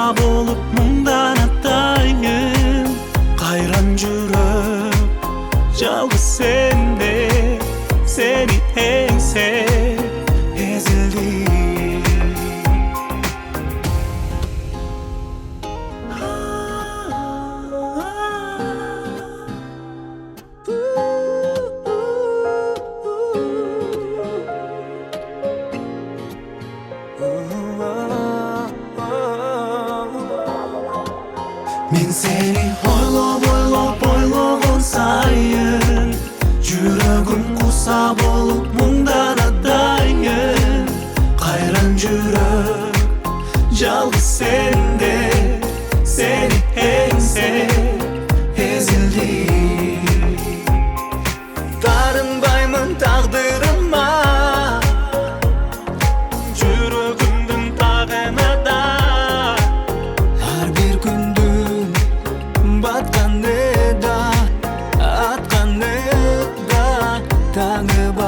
болып мұңдан атайын. Қайран жүрек жалғыз сенде, сені еңсеп езілдім. Мен сені ойлаған сайын, жүрегім құса болып мұңдан атайын. Қайран жүрек жалғыз сенде, сені еңсеп езілдім. Тарынбаймын тағдырыма, жүрегімдің тағына да. Әр бір күндің батқаны да, атқаны да, таңы бар.